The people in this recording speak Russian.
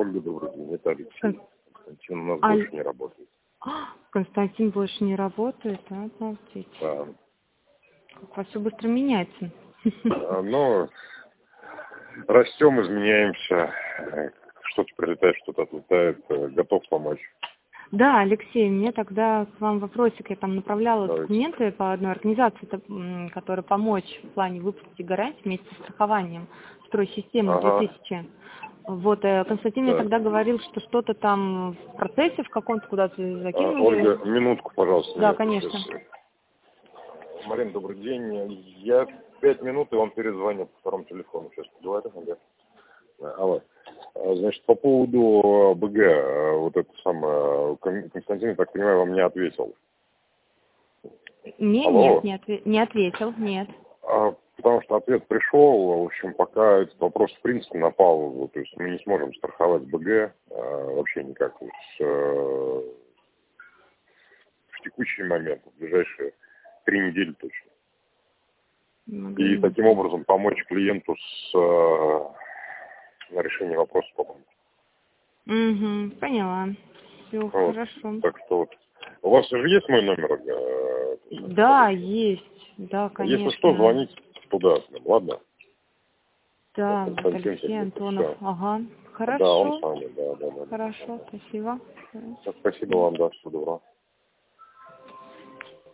Ольга, добрый день, это Алексей. Кон- Константин у нас Аль- больше не работает. Константин больше не работает, а? Обалдеть. Да. Как у вас все быстро меняется. Но растем, изменяемся, что-то прилетает, что-то отлетает, готов помочь. Да, Алексей, мне тогда к вам вопросик. Я там направляла Давайте. документы по одной организации, которая помочь в плане выплаты гарантий вместе с страхованием стройсистемы Ага. 2000. Вот, Константин мне Так. тогда говорил, что что-то там в процессе в каком-то куда-то закинули. Ольга, минутку, пожалуйста. Да, нет, конечно. сейчас. Марин, добрый день. Я 5 минут и вам перезвоню по второму телефону. Сейчас поговорю. Да. Алло. Значит, по поводу БГ, вот это самое, Константин, я так понимаю, вам не ответил. Мне Алло. нет, не ответил, нет. Потому что ответ пришел, в общем, пока этот вопрос в принципе на паузу, то есть мы не сможем страховать БГ вообще никак в текущий момент, в ближайшие 3 недели точно. И таким образом помочь клиенту на решение вопроса по банку. Угу, поняла. Все, Вот. хорошо. Так что вот. У вас же есть мой номер? Да, есть. Да, конечно. Если что, звоните туда, ладно? Да, вот Константин, Алексей Антонов. всё. Ага. Хорошо. Да, он самый, да. Хорошо, спасибо. Спасибо вам, да, всего доброго.